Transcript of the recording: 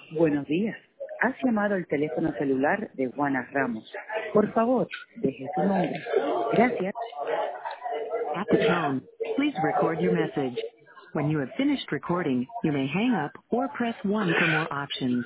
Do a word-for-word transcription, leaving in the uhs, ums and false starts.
Buenos días. Has llamado al teléfono celular de Juana Ramos. Por favor, deje su nombre. Gracias. At the tone, please record your message. When you have finished recording, you may hang up or press one for more options.